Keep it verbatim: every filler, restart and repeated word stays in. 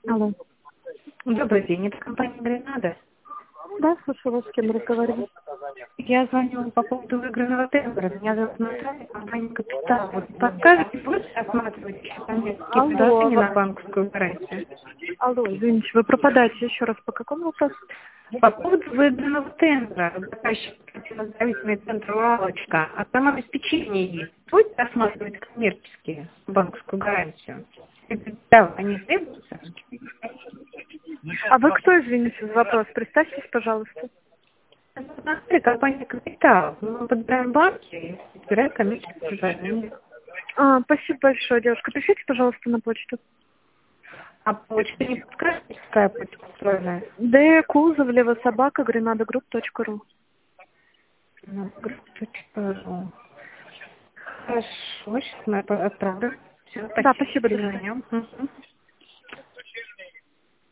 Алло. Добрый день, это компания Гренада. Да, слушаю вас, с кем разговариваю. Я звоню по поводу выигранного тендера. Меня зовут Наталья, компания Капитал. Вот подскажете, будете рассматривать еще коммерческие Алло, предложения ва- на банковскую гарантию? алло, извините, вы пропадаете еще раз. По какому вопросу? По поводу выигранного тендера. Заказчик оздоровительный центр «Лавочка». А там обеспечение есть. Будете рассматривать коммерческие банковскую гарантию? Да, они требуются? А вы кто, извините за вопрос? Представьтесь, пожалуйста. Это компания «Капитал». Мы подбираем банки и собираем коммерческие предложения. А, спасибо большое, девушка. Пишите, пожалуйста, на почту. А почта не подскажете, какая почта устроена? Д. Кузовлева, собака, гренадагрупп точка ру. Ну, группа.ру. Хорошо, сейчас мы отправлю. Все, Да, спасибо. спасибо, до свидания. Перезвоним. Мгм.